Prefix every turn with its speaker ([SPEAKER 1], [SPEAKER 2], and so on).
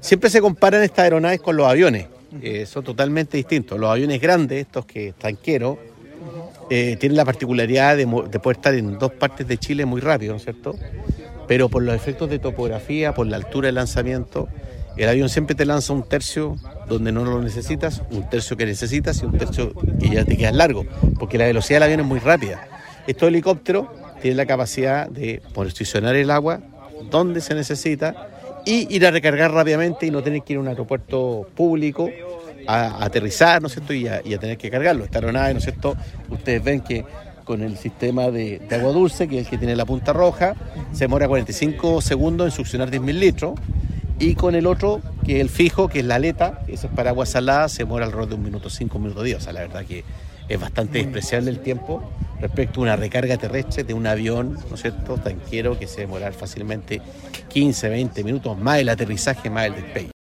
[SPEAKER 1] Siempre se comparan estas aeronaves con los aviones, son totalmente distintos. Los aviones grandes, estos que tanqueros, tienen la particularidad de poder estar en dos partes de Chile muy rápido, ¿no es cierto? Pero por los efectos de topografía, por la altura del lanzamiento, el avión siempre te lanza un tercio donde no lo necesitas, un tercio que necesitas y un tercio que ya te quedas largo, porque la velocidad del avión es muy rápida. Estos helicópteros tienen la capacidad de posicionar el agua donde se necesita y ir a recargar rápidamente y no tener que ir a un aeropuerto público a aterrizar, ¿no es cierto? Y a tener que cargarlo. Esta aeronave, ¿no es cierto? Ustedes ven que con el sistema de agua dulce, que es el que tiene la punta roja, se demora 45 segundos en succionar 10.000 litros. Y con el otro, que es el fijo, que es la aleta, que es para agua salada, se demora alrededor de 1 minuto 5, 1 minuto 10. O sea, la verdad que es bastante despreciable el tiempo respecto a una recarga terrestre de un avión, ¿no es cierto?, tanquero, que se demora fácilmente 15, 20 minutos, más el aterrizaje, más el despegue.